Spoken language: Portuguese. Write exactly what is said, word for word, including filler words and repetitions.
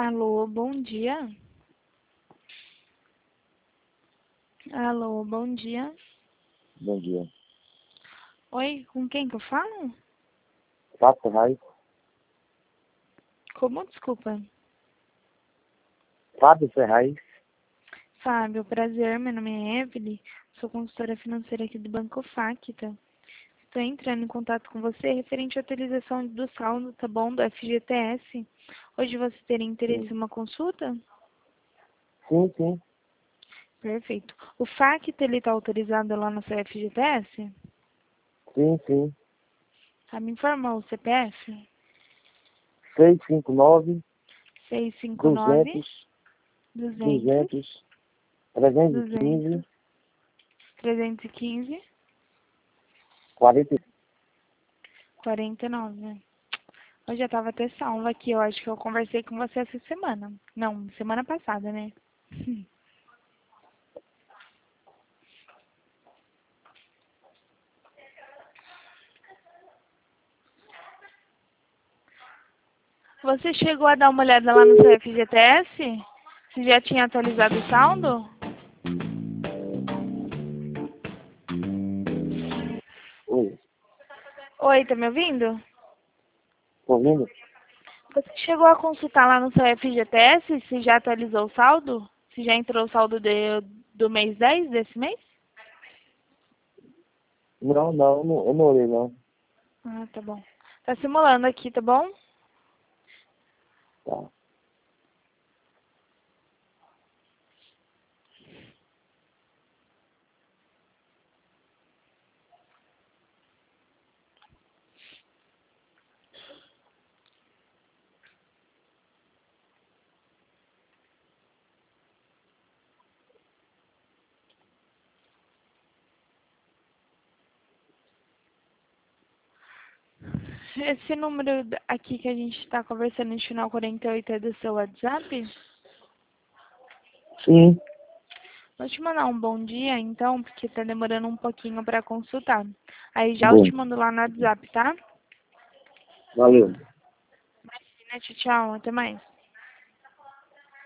Alô, bom dia. Alô, bom dia. Bom dia. Oi, com quem que eu falo? Fábio Ferraz. Como? Desculpa. Fábio Ferraz. Fábio, prazer, meu nome é Evelyn, sou consultora financeira aqui do Banco Facta. Estou entrando em contato com você referente à atualização do saldo, tá bom, do F G T S. Hoje você teria interesse Sim, em uma consulta? sim. sim. Perfeito. O Facta, ele está autorizado lá no seu F G T S? Sim, sim. Tá, me informa o C P F? seis cinco nove, seiscentos e cinquenta e nove, duzentos, duzentos, duzentos, trezentos e duzentos, quinze, trezentos e quinze, quarenta. quarenta e nove. Eu já tava até salva aqui, eu acho que eu conversei com você essa semana. Não, semana passada, né? Você chegou a dar uma olhada lá no seu F G T S? Você já tinha atualizado o saldo? Oi, Oi, tá me ouvindo? tô ouvindo? Você chegou a consultar lá no seu F G T S se já atualizou o saldo? Se já entrou o saldo de, do mês dez desse mês? Não, não, eu não, eu não olhei, não. Ah, tá bom. Tá simulando aqui, tá bom? Tá. Esse número aqui que a gente está conversando no final quarenta e oito é do seu WhatsApp? Sim, Vou te mandar um bom dia, então, porque tá demorando um pouquinho para consultar. Aí já eu bom. te mando lá no WhatsApp, tá? Valeu. Tchau, tchau, até mais.